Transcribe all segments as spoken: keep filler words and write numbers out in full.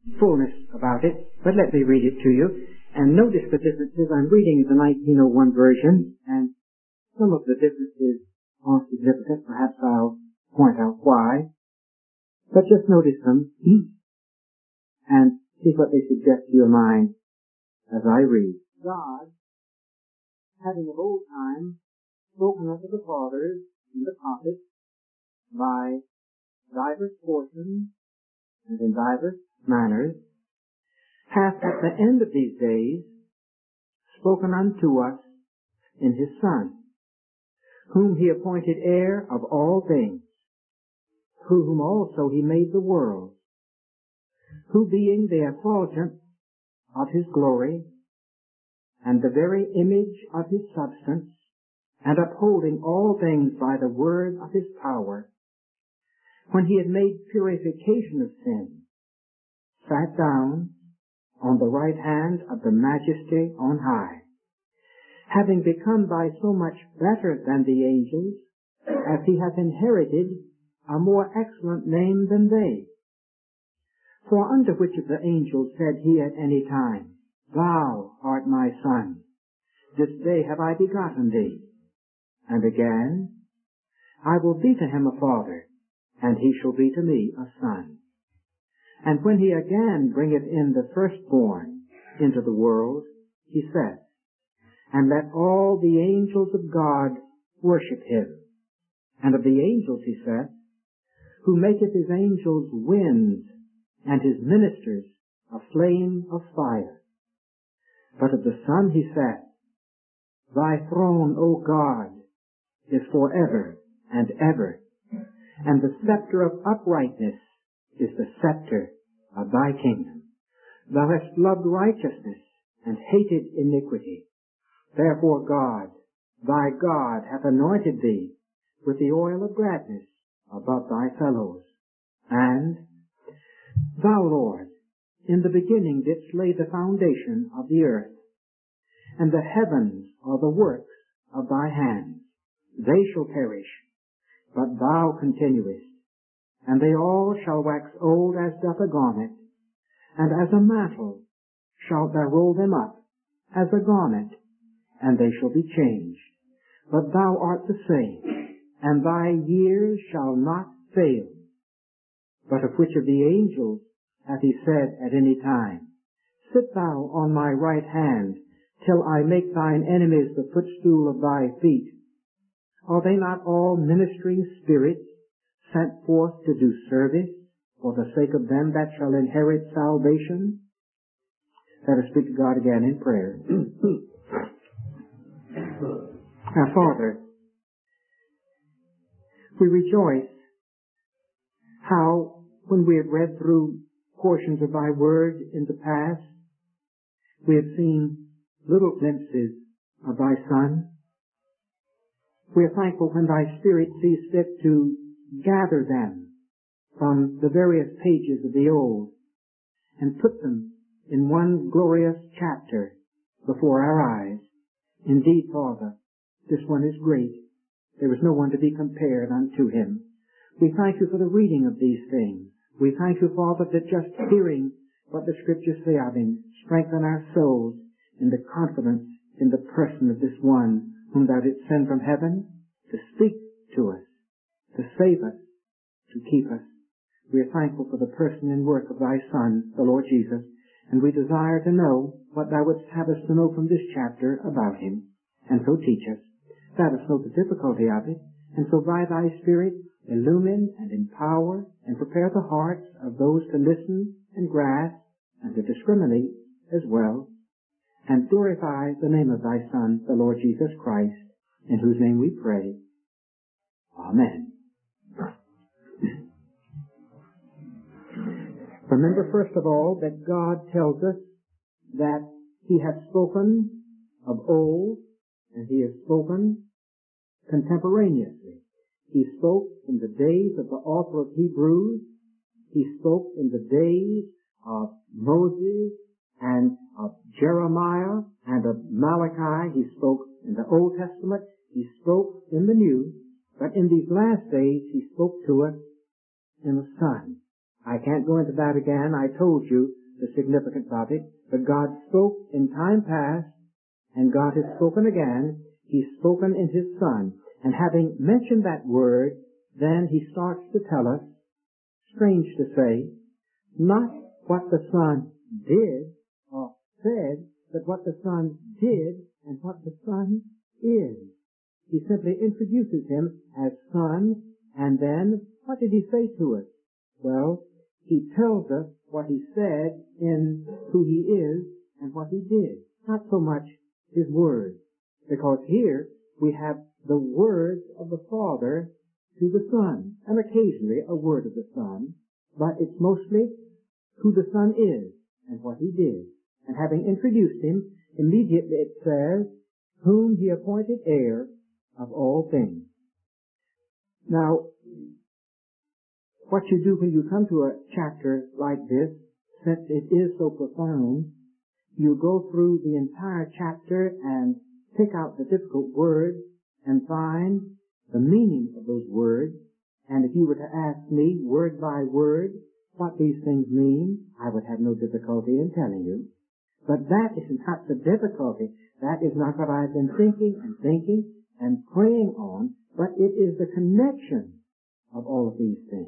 fullness about it, but let me read it to you. And notice the differences. I'm reading the nineteen oh one version, and some of the differences are significant. Perhaps I'll point out why. But just notice them and see what they suggest to your mind as I read. God, having of old time spoken unto the fathers and the prophets by divers portions and in divers manners, hath at the end of these days spoken unto us in his Son, whom he appointed heir of all things, through whom also he made the world, who being the effulgence of his glory, and the very image of his substance, and upholding all things by the word of his power, when he had made purification of sin, sat down on the right hand of the majesty on high, having become by so much better than the angels, as he hath inherited a more excellent name than they. For unto which of the angels said he at any time, Thou art my Son, this day have I begotten thee? And again, I will be to him a father, and he shall be to me a son. And when he again bringeth in the firstborn into the world, he saith, And let all the angels of God worship him. And of the angels he saith, Who maketh his angels winds, and his ministers a flame of fire. But of the Son he saith, Thy throne, O God, is forever and ever, and the scepter of uprightness is the scepter of thy kingdom. Thou hast loved righteousness and hated iniquity. Therefore God, thy God, hath anointed thee with the oil of gladness above thy fellows. And thou, Lord, in the beginning didst lay the foundation of the earth, and the heavens are the works of thy hands. They shall perish, but thou continuest, and they all shall wax old as doth a garment, and as a mantle shalt thou roll them up, as a garment, and they shall be changed. But thou art the same, and thy years shall not fail. But of which of the angels hath he said at any time, Sit thou on my right hand, till I make thine enemies the footstool of thy feet? Are they not all ministering spirits, sent forth to do service for the sake of them that shall inherit salvation? Let us speak to God again in prayer. Our Father, we rejoice how, when we have read through portions of thy word in the past, we have seen little glimpses of thy Son. We are thankful when thy Spirit sees fit to gather them from the various pages of the Old and put them in one glorious chapter before our eyes. Indeed, Father, this one is great. There is no one to be compared unto him. We thank you for the reading of these things. We thank you, Father, that just hearing what the Scriptures say of him strengthen our souls in the confidence in the person of this one whom thou didst send from heaven to speak to us, to save us, to keep us. We are thankful for the person and work of thy Son, the Lord Jesus, and we desire to know what thou wouldst have us to know from this chapter about him, and so teach us. Let us know the difficulty of it, and so by thy Spirit illumine and empower and prepare the hearts of those to listen and grasp and to discriminate as well, and glorify the name of thy Son, the Lord Jesus Christ, in whose name we pray. Amen. Remember, first of all, that God tells us that he hath spoken of old, and he has spoken contemporaneously. He spoke in the days of the author of Hebrews. He spoke in the days of Moses and of Jeremiah and of Malachi. He spoke in the Old Testament. He spoke in the New. But in these last days, he spoke to us in the Son, I can't go into that again. I told you the significance of it. But God spoke in time past, and God has spoken again. He's spoken in His Son. And having mentioned that word, then He starts to tell us, strange to say, not what the Son did or said, but what the Son did and what the Son is. He simply introduces Him as Son, and then what did He say to us? Well, He tells us what He said in who He is and what He did. Not so much His words, because here we have the words of the Father to the Son, and occasionally a word of the Son, but it's mostly who the Son is and what He did. And having introduced Him, immediately it says, whom He appointed heir of all things. Now, what you do when you come to a chapter like this, since it is so profound, you go through the entire chapter and pick out the difficult words and find the meaning of those words. And if you were to ask me word by word what these things mean, I would have no difficulty in telling you. But that is not the difficulty. That is not what I've been thinking and thinking and praying on, but it is the connection of all of these things.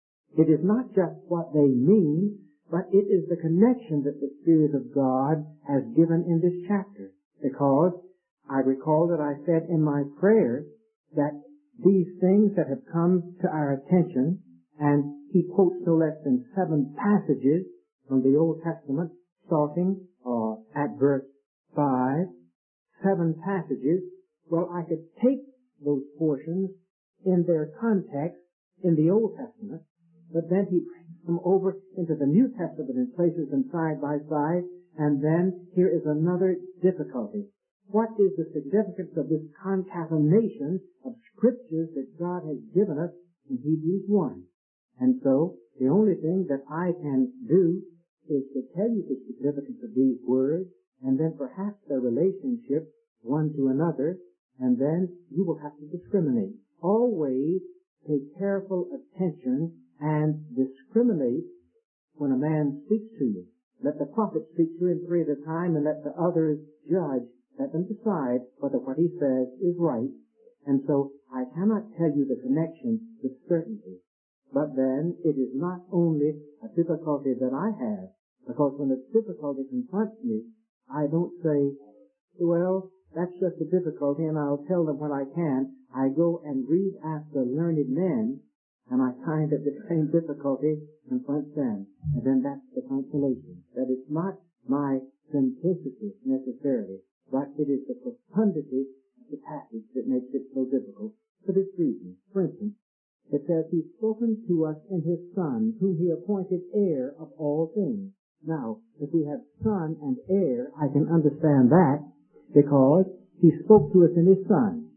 It is not just what they mean, but it is the connection that the Spirit of God has given in this chapter. Because I recall that I said in my prayer that these things that have come to our attention, and he quotes no less than seven passages from the Old Testament, starting uh, at verse five, seven passages. Well, I could take those portions in their context in the Old Testament, but then he brings them over into the New Testament and places them side by side, and then here is another difficulty. What is the significance of this concatenation of scriptures that God has given us in Hebrews one? And so, the only thing that I can do is to tell you the significance of these words, and then perhaps their relationship one to another, and then you will have to discriminate. Always pay careful attention and discriminate when a man speaks to you. Let the prophet speak two and three at a time, and let the others judge. Let them decide whether what he says is right. And so I cannot tell you the connection with certainty. But then it is not only a difficulty that I have, because when a difficulty confronts me, I don't say, well, that's just a difficulty and I'll tell them what I can. I go and read after learned men, and I find that the same difficulty confronts them. And then that's the consolation. That it's not my simplicity necessarily, but it is the profundity of the passage that makes it so difficult for this reason. For instance, it says, He's spoken to us in His Son, whom He appointed heir of all things. Now, if we have son and heir, I can understand that, because He spoke to us in His Son.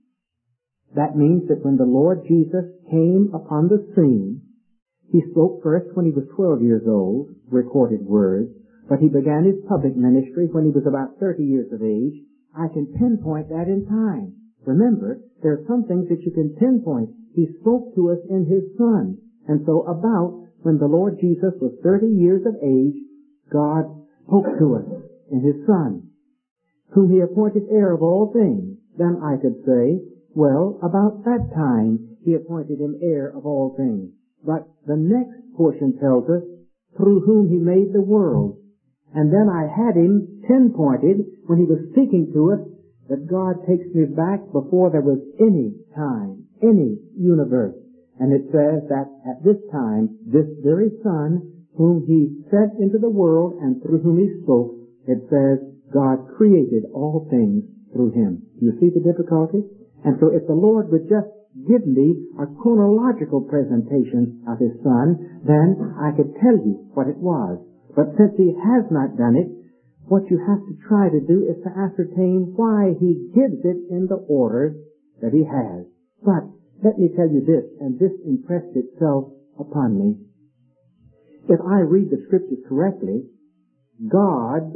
That means that when the Lord Jesus came upon the scene, He spoke first when He was twelve years old, recorded words, but He began His public ministry when He was about thirty years of age. I can pinpoint that in time. Remember, there are some things that you can pinpoint. He spoke to us in His Son. And so about when the Lord Jesus was thirty years of age, God spoke to us in His Son, whom He appointed heir of all things. Then I could say, well, about that time He appointed Him heir of all things. But the next portion tells us, through whom He made the world. And then I had Him pinpointed when He was speaking to us that God takes me back before there was any time, any universe. And it says that at this time, this very Son, whom He sent into the world and through whom He spoke, it says God created all things through Him. You see the difficulty? And so if the Lord would just give me a chronological presentation of His Son, then I could tell you what it was. But since He has not done it, what you have to try to do is to ascertain why He gives it in the order that He has. But let me tell you this, and this impressed itself upon me. If I read the Scriptures correctly, God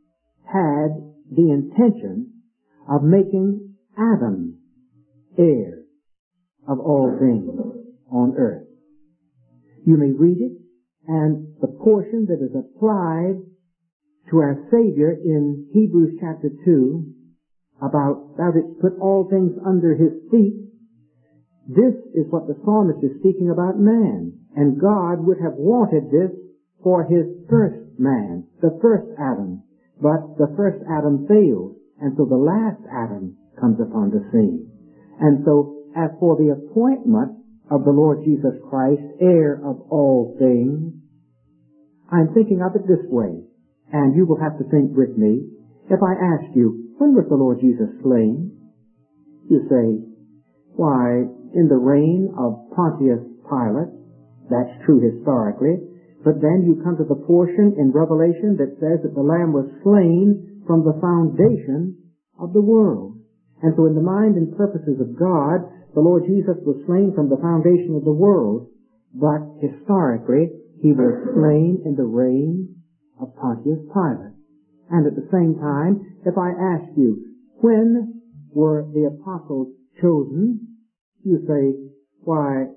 had the intention of making Adam heir of all things on earth. You may read it, And the portion that is applied to our Savior in Hebrews chapter two about thou didst put all things under his feet, this is what the psalmist is speaking about man. And God would have wanted this for his first man, the first Adam. But the first Adam failed, and so the last Adam comes upon the scene. And so, as for the appointment of the Lord Jesus Christ, heir of all things, I'm thinking of it this way, and you will have to think with me. If I ask you, when was the Lord Jesus slain? You say, why, in the reign of Pontius Pilate. That's true historically. But then you come to the portion in Revelation that says that the Lamb was slain from the foundation of the world. And so in the mind and purposes of God, the Lord Jesus was slain from the foundation of the world. But historically, he was slain in the reign of Pontius Pilate. And at the same time, if I ask you, when were the apostles chosen? You say, why,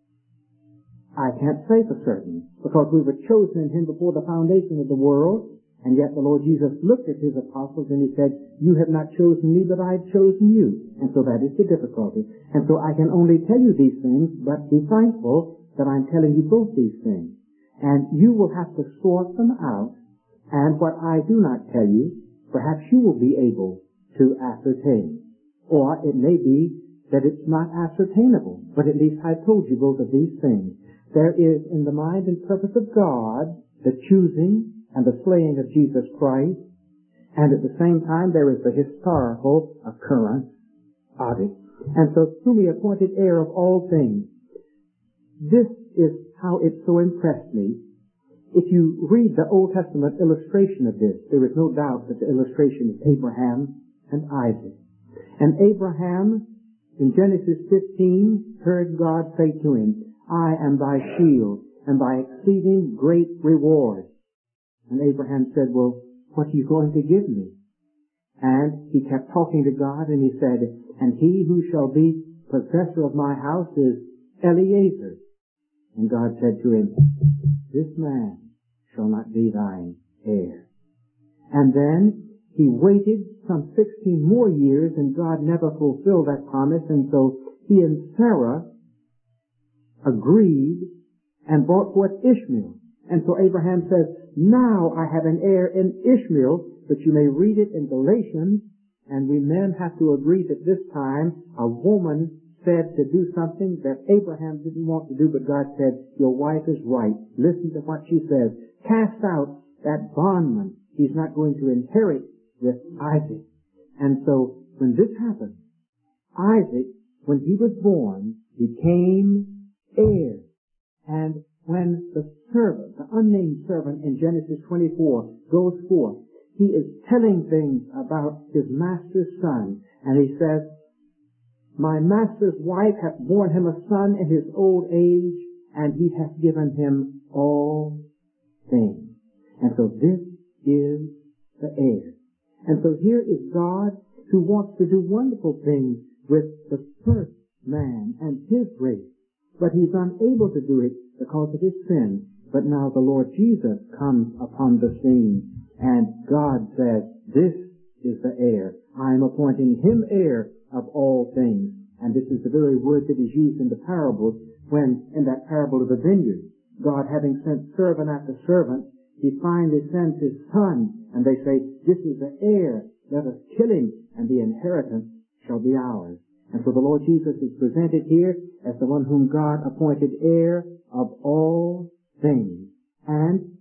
I can't say for certain, because we were chosen in him before the foundation of the world, and yet the Lord Jesus looked at his apostles and he said, you have not chosen me, but I have chosen you. And so that is the difficulty. And so I can only tell you these things, but be thankful that I'm telling you both these things. And you will have to sort them out, and what I do not tell you, perhaps you will be able to ascertain. Or it may be that it's not ascertainable, but at least I told you both of these things. There is in the mind and purpose of God the choosing and the slaying of Jesus Christ, and at the same time there is the historical occurrence of it. And so through the appointed heir of all things, this is how it so impressed me. If you read the Old Testament illustration of this, there is no doubt that the illustration is Abraham and Isaac. And Abraham, in Genesis fifteen, heard God say to him, I am thy shield and thy exceeding great reward. And Abraham said, well, what are you going to give me? And he kept talking to God, and he said, and he who shall be possessor of my house is Eliezer. And God said to him, this man shall not be thine heir. And then he waited some sixteen more years, and God never fulfilled that promise, and so he and Sarah agreed and brought forth Ishmael. And so Abraham says, now I have an heir in Ishmael, but you may read it in Galatians, and we men have to agree that this time a woman said to do something that Abraham didn't want to do, but God said, your wife is right. Listen to what she says. Cast out that bondman. He's not going to inherit with Isaac. And so when this happened, Isaac, when he was born, became heir. And when the servant, the unnamed servant in Genesis twenty-four goes forth, he is telling things about his master's son. And he says, my master's wife hath borne him a son in his old age, and he hath given him all things. And so this is the heir. And so here is God who wants to do wonderful things with the first man and his race. But he's unable to do it because of his sin. But now the Lord Jesus comes upon the scene, and God says, this is the heir. I am appointing him heir of all things. And this is the very word that is used in the parables when, in that parable of the vineyard, God having sent servant after servant, he finally sends his son, and they say, this is the heir, let us kill him, and the inheritance shall be ours. And so the Lord Jesus is presented here as the one whom God appointed heir of all things. And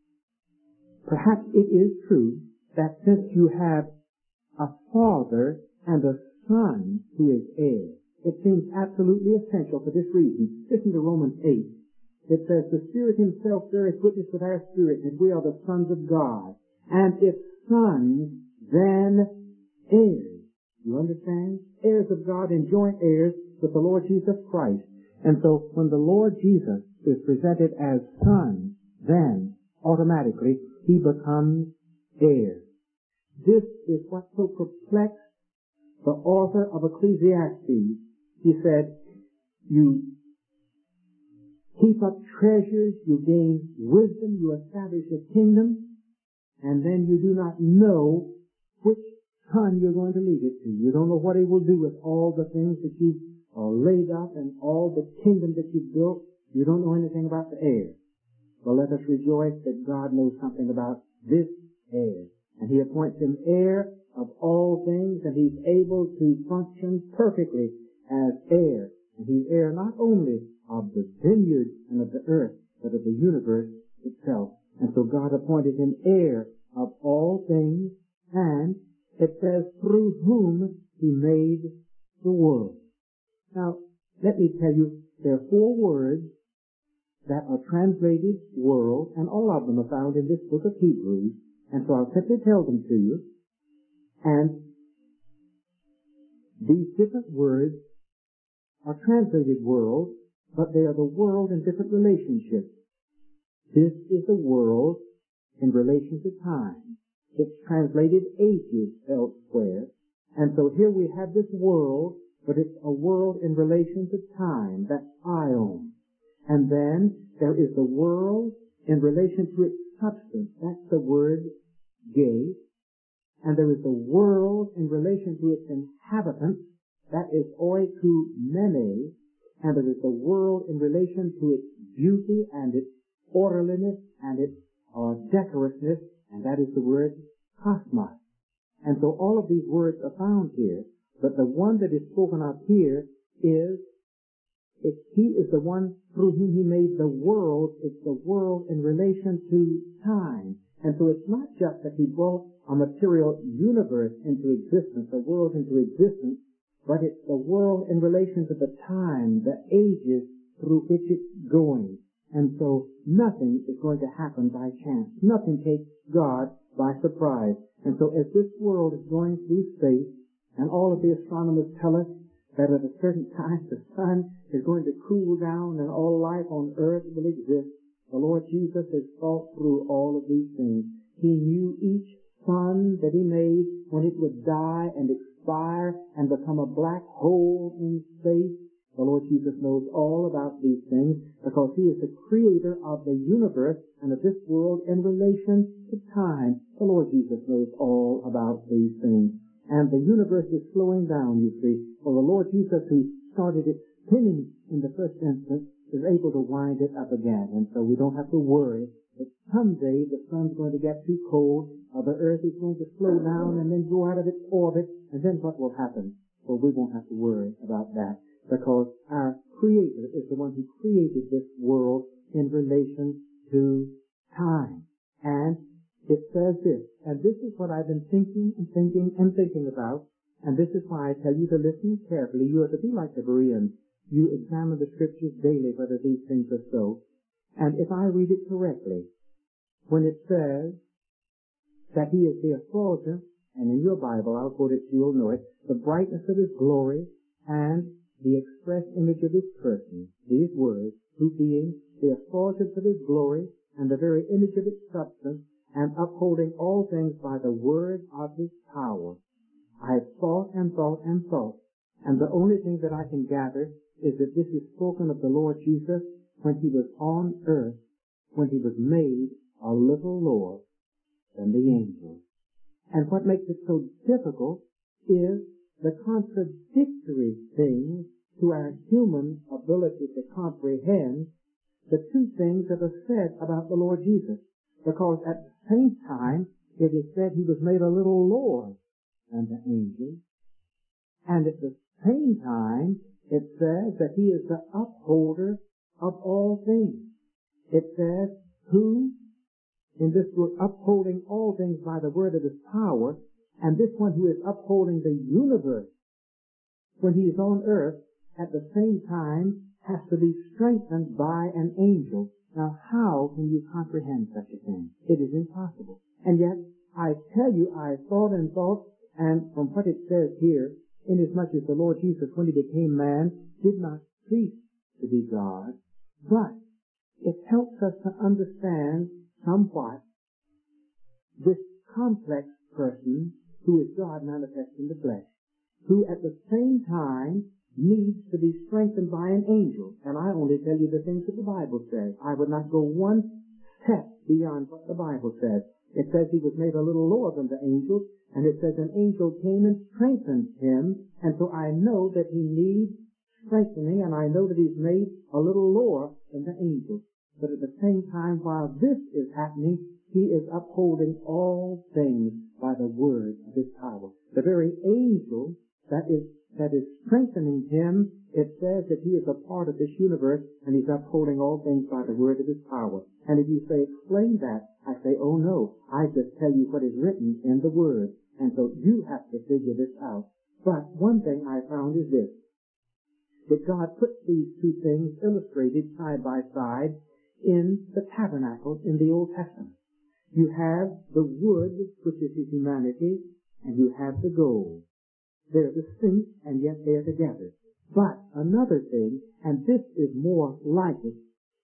perhaps it is true that since you have a father and a son who is heir, it seems absolutely essential for this reason. Listen to Romans eight. It says, the Spirit himself beareth witness with our spirit that we are the sons of God. And if sons, then heirs. You understand? Heirs of God and joint heirs with the Lord Jesus Christ. And so when the Lord Jesus is presented as son, then automatically he becomes heir. This is what so perplexed the author of Ecclesiastes. He said, you heap up treasures, you gain wisdom, you establish a kingdom, and then you do not know which son you're going to leave it to. You don't know what he will do with all the things that you've uh, laid up and all the kingdom that you've built. You don't know anything about the heir. Well, let us rejoice that God knows something about this heir. And he appoints him heir of all things, and he's able to function perfectly as heir. And he's heir not only of the vineyard and of the earth, but of the universe itself. And so God appointed him heir of all things, and it says through whom he made the world. Now, let me tell you, there are four words that are translated world, and all of them are found in this book of Hebrews, and so I'll simply tell them to you. And these different words are translated world, but they are the world in different relationships. This is the world in relation to time. It's translated ages elsewhere. And so here we have this world, but it's a world in relation to time. That's aion. And then there is the world in relation to its substance. That's the word gay. And there is the world in relation to its inhabitants. That is oikumene. And there is the world in relation to its beauty and its orderliness and its uh, decorousness. And that is the word cosmos. And so all of these words are found here. But the one that is spoken of here is, it, he is the one through whom he made the world. It's the world in relation to time. And so it's not just that he brought a material universe into existence, a world into existence, but it's the world in relation to the time, the ages through which it's going. And so nothing is going to happen by chance. Nothing takes God by surprise. And so as this world is going through space, and all of the astronomers tell us that at a certain time the sun is going to cool down and all life on earth will exist, the Lord Jesus has thought through all of these things. He knew each sun that he made when it would die and expire and become a black hole in space. The Lord Jesus knows all about these things because he is the creator of the universe and of this world in relation to time. The Lord Jesus knows all about these things. And the universe is slowing down, you see. For the Lord Jesus, who started it spinning in the first instance, is able to wind it up again. And so we don't have to worry that someday the sun's going to get too cold, or the earth is going to slow down and then go out of its orbit, and then what will happen? Well, we won't have to worry about that, because our Creator is the one who created this world in relation to time. And it says this, and this is what I've been thinking and thinking and thinking about, and this is why I tell you to listen carefully. You are to be like the Bereans. You examine the Scriptures daily whether these things are so. And if I read it correctly, when it says that he is the effulgence, and in your Bible, I'll quote it so you'll know it, the brightness of his glory and the express image of his person, these words, who being the effulgence of his glory and the very image of its substance, and upholding all things by the word of his power. I have thought and thought and thought, and the only thing that I can gather is that this is spoken of the Lord Jesus when he was on earth, when he was made a little lower than the angels. And what makes it so difficult is the contradictory things to our human ability to comprehend the two things that are said about the Lord Jesus. Because at the same time, it is said he was made a little lower than the angels. And at the same time, it says that he is the upholder of all things. It says, who, in this word, upholding all things by the word of his power, and this one who is upholding the universe, when he is on earth, at the same time, has to be strengthened by an angel. Now, how can you comprehend such a thing? It is impossible. And yet, I tell you, I thought and thought, and from what it says here, inasmuch as the Lord Jesus, when he became man, did not cease to be God, but it helps us to understand somewhat this complex person who is God manifest in the flesh, who at the same time needs to be strengthened by an angel. And I only tell you the things that the Bible says. I would not go one step beyond what the Bible says. It says he was made a little lower than the angels, and it says an angel came and strengthened him, and so I know that he needs strengthening, and I know that he's made a little lower than the angels. But at the same time, while this is happening, he is upholding all things by the word of his power. The very angel that is that is strengthening him, it says that he is a part of this universe, and he's upholding all things by the word of his power. And if you say, explain that, I say, oh no, I just tell you what is written in the word. And so you have to figure this out. But one thing I found is this, that God puts these two things illustrated side by side in the tabernacle in the Old Testament. You have the wood, which is his humanity, and you have the gold. They're distinct, and yet they're together. But another thing, and this is more like it,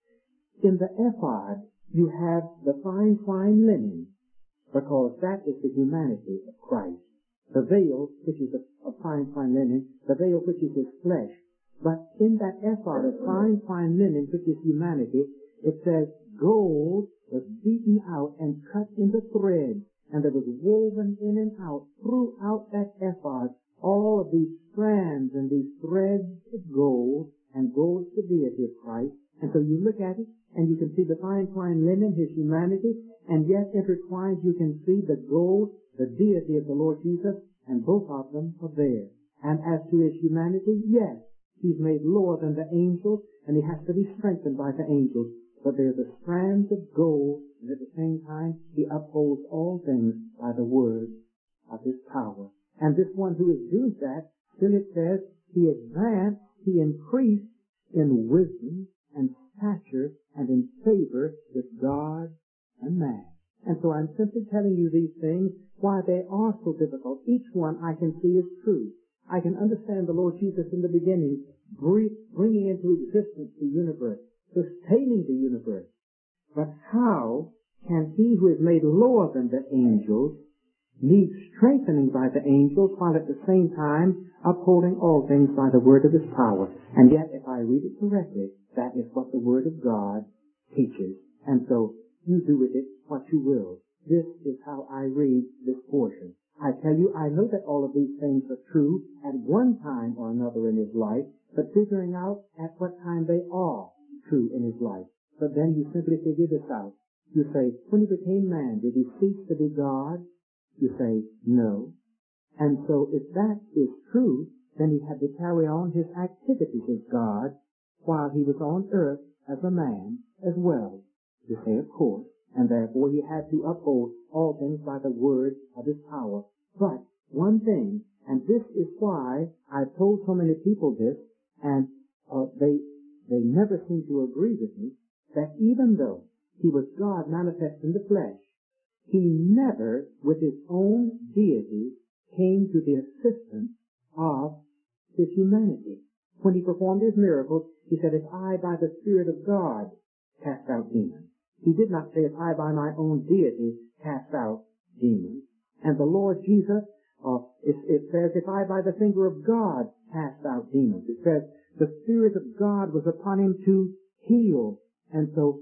in the ephod, you have the fine, fine linen, because that is the humanity of Christ. The veil, which is a, a fine, fine linen, the veil which is his flesh. But in that ephod of fine, fine linen, which is humanity, it says gold was beaten out and cut into threads, and there was woven in and out throughout that ephod all of these strands and these threads of gold, and gold is the deity of Christ. And so you look at it, and you can see the fine, fine linen, his humanity, and yet intertwined you can see the gold, the deity of the Lord Jesus, and both of them are there. And as to his humanity, yes, he's made lower than the angels, and he has to be strengthened by the angels. But there's the strands of gold, and at the same time, he upholds all things by the word of his power. And this one who is doing that, still it says, he advanced, he increased in wisdom and stature and in favor with God and man. And so I'm simply telling you these things, why they are so difficult. Each one I can see is true. I can understand the Lord Jesus in the beginning, bringing into existence the universe, sustaining the universe. But how can he who is made lower than the angels need strengthening by the angels, while at the same time upholding all things by the word of his power? And yet, if I read it correctly, that is what the word of God teaches. And so, you do with it what you will. This is how I read this portion. I tell you, I know that all of these things are true at one time or another in his life, but figuring out at what time they are true in his life. But then you simply figure this out. You say, when he became man, did he cease to be God? You say, no. And so if that is true, then he had to carry on his activities as God while he was on earth as a man as well. You say, of course. And therefore he had to uphold all things by the word of his power. But one thing, and this is why I've told so many people this, and uh, they they never seem to agree with me, that even though he was God manifest in the flesh, he never, with his own deity, came to the assistance of his humanity. When he performed his miracles, he said, if I by the Spirit of God cast out demons. He did not say, if I by my own deity cast out demons. And the Lord Jesus, uh, it, it says, if I by the finger of God cast out demons. It says, the Spirit of God was upon him to heal. And so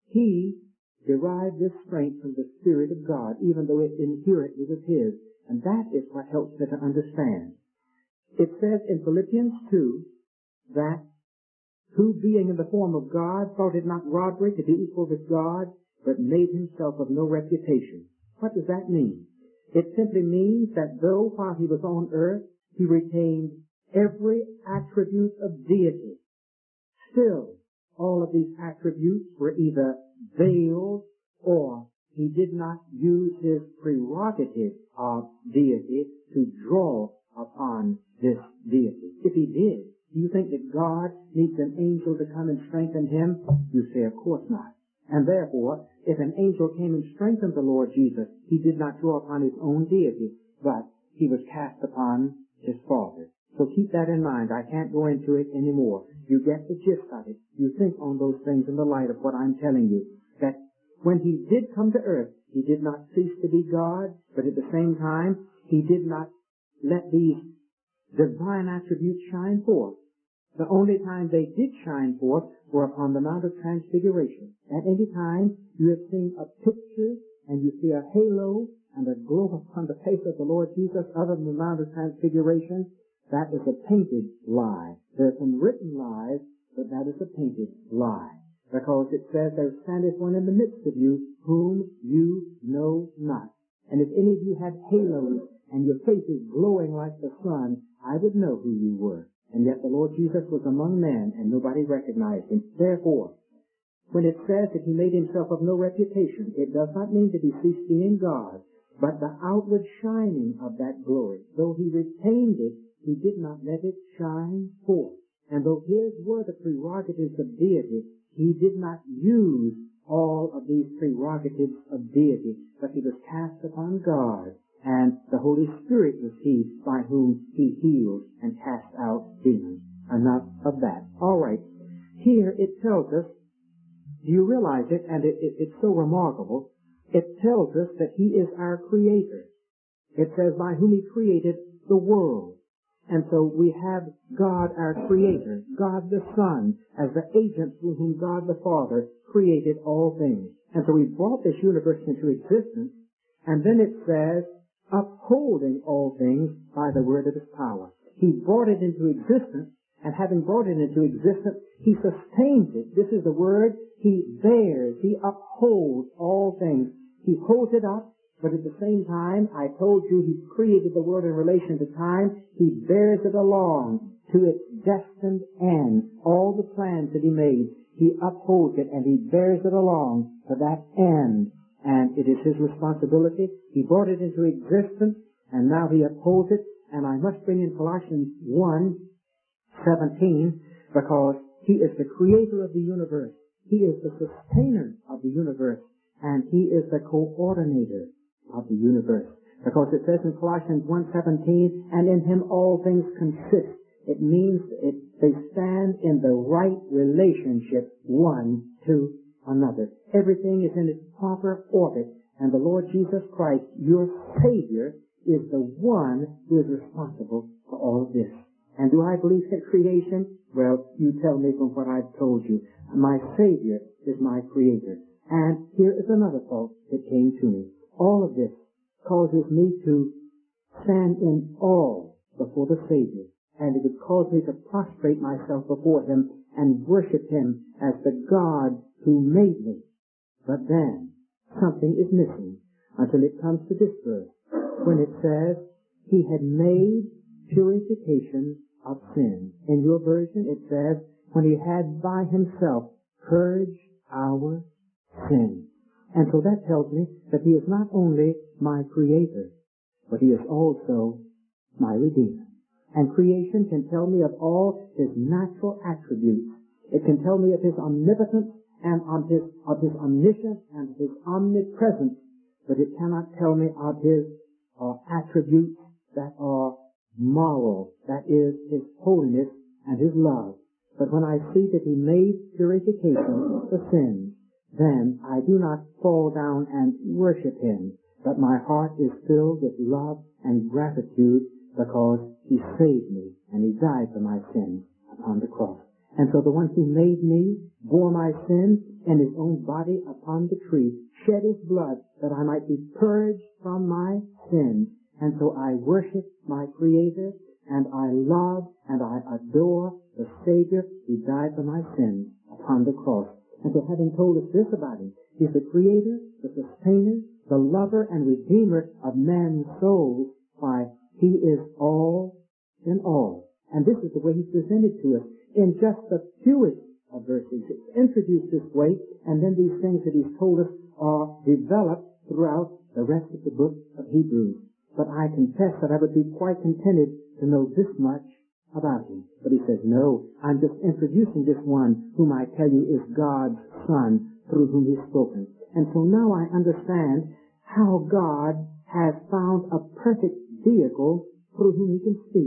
he derived this strength from the Spirit of God, even though it inherently was his. And that is what helps me to understand. It says in Philippians two that who being in the form of God thought it not robbery to be equal with God, but made himself of no reputation. What does that mean? It simply means that though while he was on earth, he retained every attribute of deity, still all of these attributes were either veiled or he did not use his prerogative of deity to draw upon this deity. If he did, do you think that God needs an angel to come and strengthen him? You say, of course not. And therefore, if an angel came and strengthened the Lord Jesus, he did not draw upon his own deity, but he was cast upon his Father. So keep that in mind. I can't go into it anymore. You get the gist of it. You think on those things in the light of what I'm telling you. That when he did come to earth, he did not cease to be God, but at the same time, he did not let these divine attributes shine forth. The only time they did shine forth were upon the Mount of Transfiguration. At any time you have seen a picture and you see a halo and a glow upon the face of the Lord Jesus other than the Mount of Transfiguration, that is a painted lie. There are some written lies, but that is a painted lie. Because it says, there standeth one in the midst of you whom you know not. And if any of you had halos and your faces glowing like the sun, I would know who you were. And yet the Lord Jesus was among men and nobody recognized him. Therefore, when it says that he made himself of no reputation, it does not mean that he ceased being God, but the outward shining of that glory. Though he retained it, he did not let it shine forth. And though his were the prerogatives of deity, he did not use all of these prerogatives of deity, but he was cast upon God, and the Holy Spirit was he by whom he healed and cast out demons. Enough of that. All right. Here it tells us, do you realize it? And it, it, it's so remarkable. It tells us that he is our creator. It says by whom he created the world. And so we have God our Creator, God the Son, as the agent through whom God the Father created all things. And so he brought this universe into existence, and then it says, upholding all things by the word of his power. He brought it into existence, and having brought it into existence, he sustains it. This is the word, he bears, he upholds all things. He holds it up. But at the same time, I told you he created the world in relation to time. He bears it along to its destined end. All the plans that he made, he upholds it and he bears it along to that end. And it is his responsibility. He brought it into existence and now he upholds it. And I must bring in Colossians one seventeen because he is the creator of the universe. He is the sustainer of the universe. And he is the coordinator of the universe. Because it says in Colossians one seventeen, and in him all things consist. It means it, they stand in the right relationship one to another. Everything is in its proper orbit. And the Lord Jesus Christ, your Savior, is the one who is responsible for all of this. And do I believe in creation? Well, you tell me from what I've told you. My Savior is my Creator. And here is another thought that came to me. All of this causes me to stand in awe before the Savior, and it would cause me to prostrate myself before him and worship him as the God who made me. But then, something is missing until it comes to this verse, when it says, he had made purification of sin. In your version it says, when he had by himself purged our sin. And so that tells me that he is not only my Creator, but he is also my Redeemer. And creation can tell me of all his natural attributes. It can tell me of his omnipotence and of his, of his omniscience and his omnipresence, but it cannot tell me of his uh, attributes that are moral, that is, his holiness and his love. But when I see that he made purification for sins, then I do not fall down and worship him, but my heart is filled with love and gratitude because he saved me and he died for my sins upon the cross. And so the one who made me bore my sins in his own body upon the tree, shed his blood that I might be purged from my sins. And so I worship my Creator, and I love and I adore the Savior who died for my sins upon the cross. And so having told us this about him, he's the Creator, the Sustainer, the Lover and Redeemer of man's souls. Why, he is all in all. And this is the way he's presented to us in just the fewest of verses. It's introduced this way, and then these things that he's told us are developed throughout the rest of the book of Hebrews. But I confess that I would be quite contented to know this much about him. But he says, no, I'm just introducing this one whom I tell you is God's Son through whom he's spoken. And so now I understand how God has found a perfect vehicle through whom he can speak.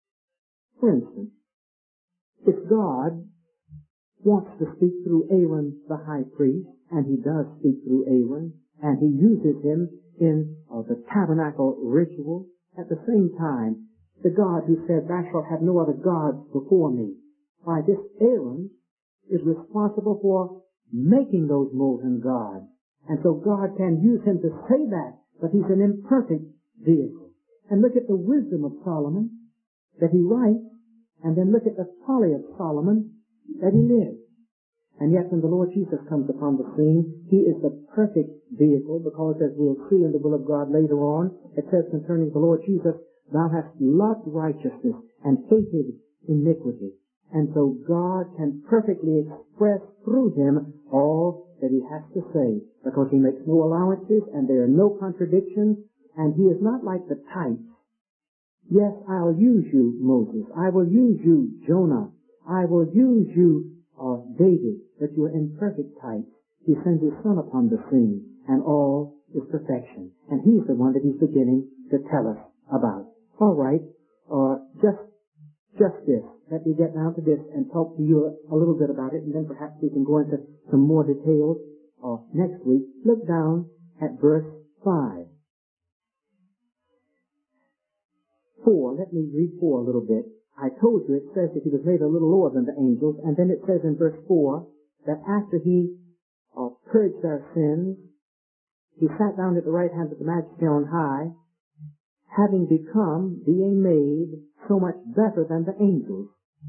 For instance, if God wants to speak through Aaron the high priest, and he does speak through Aaron, and he uses him in uh, the tabernacle ritual, at the same time, the God who said, thou shalt have no other gods before me. Why, this Aaron is responsible for making those molten gods. And so God can use him to say that, but he's an imperfect vehicle. And look at the wisdom of Solomon that he writes, and then look at the folly of Solomon that he lives. And yet when the Lord Jesus comes upon the scene, he is the perfect vehicle, because as we'll see in the will of God later on, it says concerning the Lord Jesus, thou hast loved righteousness and hated iniquity. And so God can perfectly express through him all that he has to say, because he makes no allowances and there are no contradictions, and he is not like the types. Yes, I'll use you, Moses. I will use you, Jonah. I will use you, uh, David, but you are imperfect types. He sends his son upon the scene, and all is perfection. And he's the one that he's beginning to tell us about. All right, uh, just Just this. Let me get down to this and talk to you a, a little bit about it, and then perhaps we can go into some more details uh, next week. Look down at verse five. Four. Let me read four a little bit. I told you it says that he was made a little lower than the angels, and then it says in verse four that after he uh, purged our sins, he sat down at the right hand of the Majesty on high, having become, being made, so much better than the angels.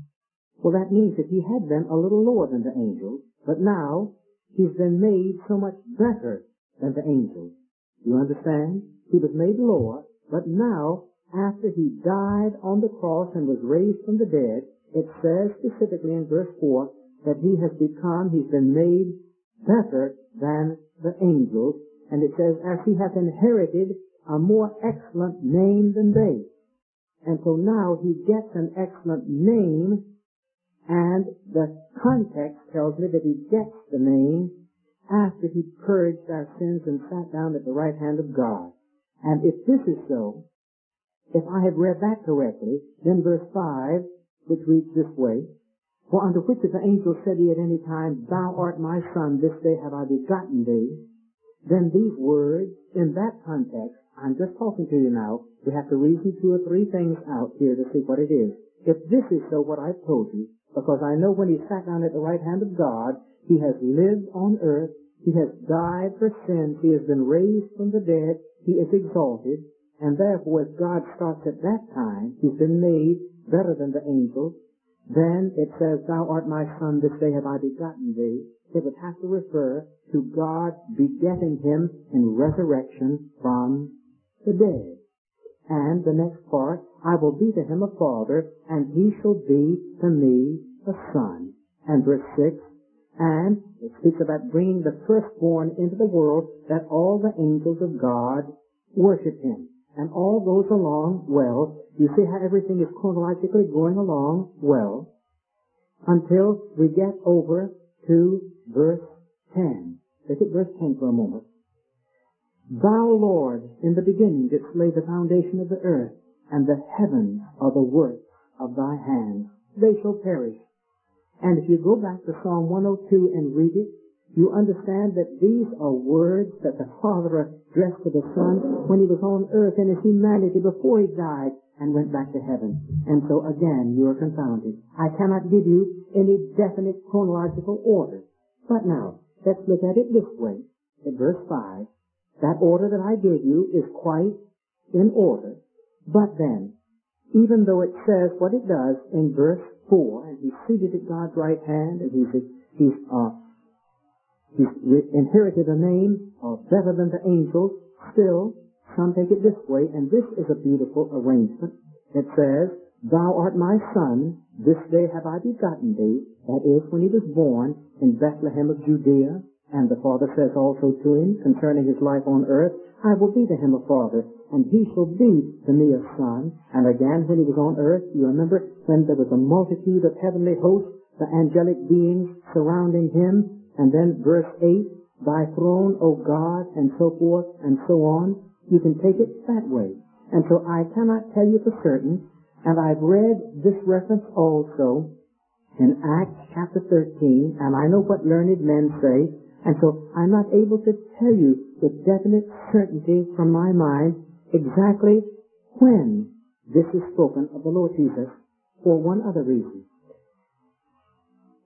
Well, that means that he had been a little lower than the angels, but now he's been made so much better than the angels. You understand? He was made lower, but now, after he died on the cross and was raised from the dead, it says specifically in verse four that he has become, he's been made better than the angels, and it says, as he hath inherited a more excellent name than they. And so now he gets an excellent name, and the context tells me that he gets the name after he purged our sins and sat down at the right hand of God. And if this is so, if I have read that correctly, then verse five, which reads this way, for unto which of the angels said he at any time, thou art my son, this day have I begotten thee, then these words, in that context, I'm just talking to you now, we have to reason two or three things out here to see what it is. If this is so what I've told you, because I know when he sat down at the right hand of God, he has lived on earth, he has died for sins, he has been raised from the dead, he is exalted, and therefore as God starts at that time, he's been made better than the angels, then it says, thou art my son, this day have I begotten thee. It would have to refer to God begetting him in resurrection from the dead. And the next part, I will be to him a father, and he shall be to me a son. And verse six, and it speaks about bringing the firstborn into the world, that all the angels of God worship him. And all goes along well. You see how everything is chronologically going along well, until we get over to verse ten. Look at verse ten for a moment. Thou, Lord, in the beginning didst lay the foundation of the earth, and the heavens are the work of thy hands. They shall perish. And if you go back to Psalm one oh two and read it, you understand that these are words that the Father addressed to the Son when he was on earth in his humanity before he died and went back to heaven. And so again, you are confounded. I cannot give you any definite chronological order. But now, let's look at it this way. In verse five, that order that I gave you is quite in order. But then, even though it says what it does in verse four, and he's seated at God's right hand, and he's, he's, uh, he's inherited a name uh, better than the angels, still, some take it this way, and this is a beautiful arrangement. It says, thou art my son, this day have I begotten thee. That is, when he was born in Bethlehem of Judea, and the Father says also to him concerning his life on earth, I will be to him a father, and he shall be to me a son. And again, when he was on earth, you remember when there was a multitude of heavenly hosts, the angelic beings surrounding him, and then verse eight, thy throne, O God, and so forth, and so on. You can take it that way. And so I cannot tell you for certain, and I've read this reference also in Acts chapter thirteen, and I know what learned men say, and so I'm not able to tell you with definite certainty from my mind exactly when this is spoken of the Lord Jesus, for one other reason.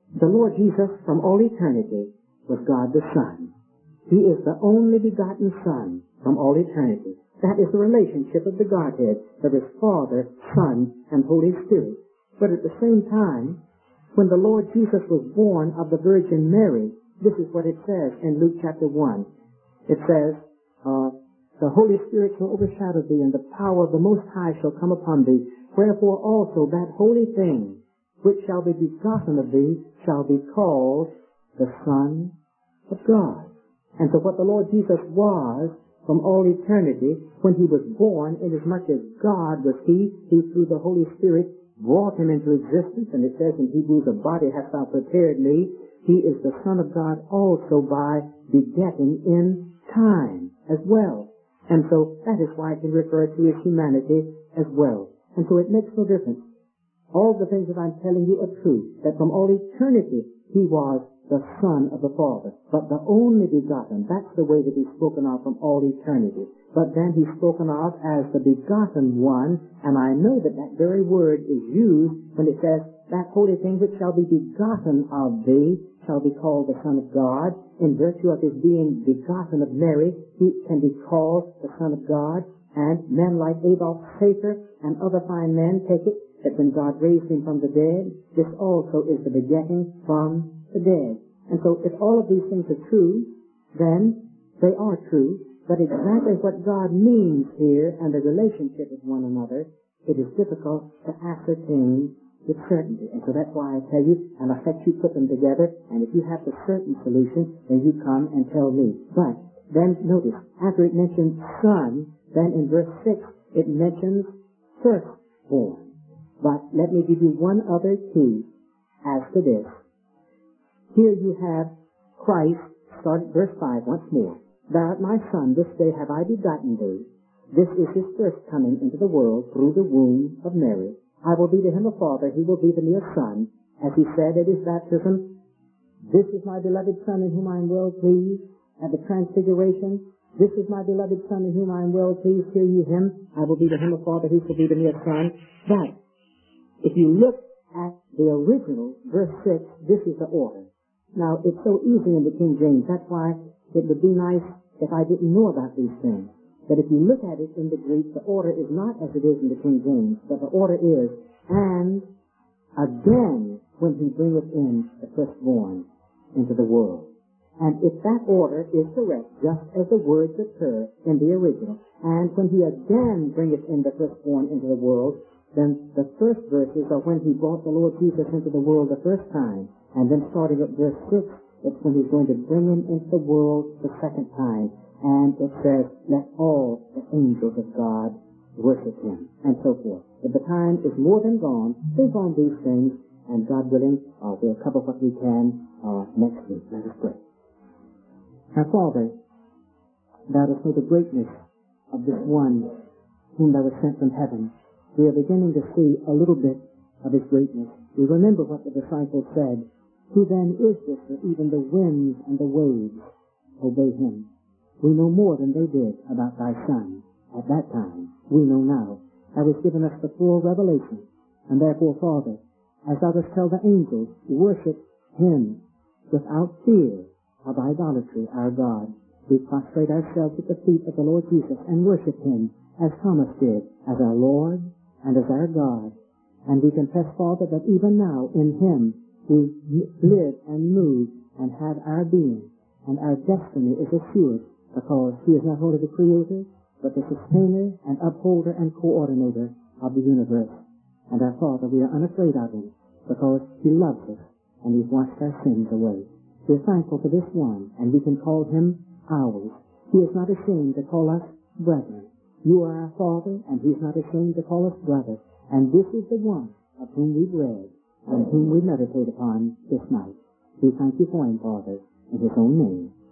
The Lord Jesus, from all eternity, was God the Son. He is the only begotten Son from all eternity. That is the relationship of the Godhead. There is Father, Son, and Holy Spirit. But at the same time, when the Lord Jesus was born of the Virgin Mary, this is what it says in Luke chapter one. It says, uh, the Holy Spirit shall overshadow thee, and the power of the Most High shall come upon thee. Wherefore also that holy thing which shall be begotten of thee shall be called the Son of God. And so what the Lord Jesus was from all eternity, when he was born, inasmuch as God was he, he through the Holy Spirit brought him into existence, and it says in Hebrews, a body hast thou prepared me. He is the Son of God also by begetting in time as well. And so that is why I can refer to his humanity as well. And so it makes no difference. All the things that I'm telling you are true, that from all eternity he was the Son of the Father, but the only begotten. That's the way that he's spoken of from all eternity. But then he's spoken of as the begotten one, and I know that that very word is used when it says, that holy thing which shall be begotten of thee shall be called the Son of God. In virtue of his being begotten of Mary, he can be called the Son of God. And men like Adolf Safer and other fine men take it that when God raised him from the dead, this also is the begetting from the dead. And so if all of these things are true, then they are true. But exactly what God means here and the relationship with one another, it is difficult to ascertain with certainty. And so that's why I tell you, and I let you put them together, and if you have the certain solution, then you come and tell me. But then notice, after it mentions son, then in verse six, it mentions firstborn. But let me give you one other key as to this. Here you have Christ, start at verse five once more. Thou art my son, this day have I begotten thee. This is his first coming into the world through the womb of Mary. I will be to him a father, he will be to me a son. As he said at his baptism, this is my beloved son in whom I am well pleased. At the transfiguration, this is my beloved son in whom I am well pleased. Hear ye him. I will be to him a father, he shall be to me a son. But if you look at the original, verse six, this is the order. Now, it's so easy in the King James. That's why it would be nice if I didn't know about these things. But if you look at it in the Greek, the order is not as it is in the King James, but the order is, and again when he bringeth in the firstborn into the world. And if that order is correct, just as the words occur in the original, and when he again bringeth in the firstborn into the world, then the first verses are when he brought the Lord Jesus into the world the first time. And then starting at verse six, it's when he's going to bring him into the world the second time. And it says, let all the angels of God worship him, and so forth. But the time is more than gone. Think on these things, and God willing, uh, we'll cover what we can uh, next week. Let us pray. Our Father, thou dost know the greatness of this one whom thou hast sent from heaven. We are beginning to see a little bit of his greatness. We remember what the disciples said. Who then is this that even the winds and the waves obey him? We know more than they did about thy Son. At that time, we know now. Thou hast given us the full revelation. And therefore, Father, as thou dost tell the angels, worship him without fear of idolatry, our God. We prostrate ourselves at the feet of the Lord Jesus and worship him, as Thomas did, as our Lord and as our God. And we confess, Father, that even now in him we live and move and have our being, and our destiny is assured, because he is not only the creator, but the sustainer and upholder and coordinator of the universe. And our Father, we are unafraid of him, because he loves us, and he's washed our sins away. We are thankful for this one, and we can call him ours. He is not ashamed to call us brethren. You are our Father, and he's not ashamed to call us brother. And this is the one of whom we've read, and whom we meditate upon this night. We thank you for him, Father, in his own name.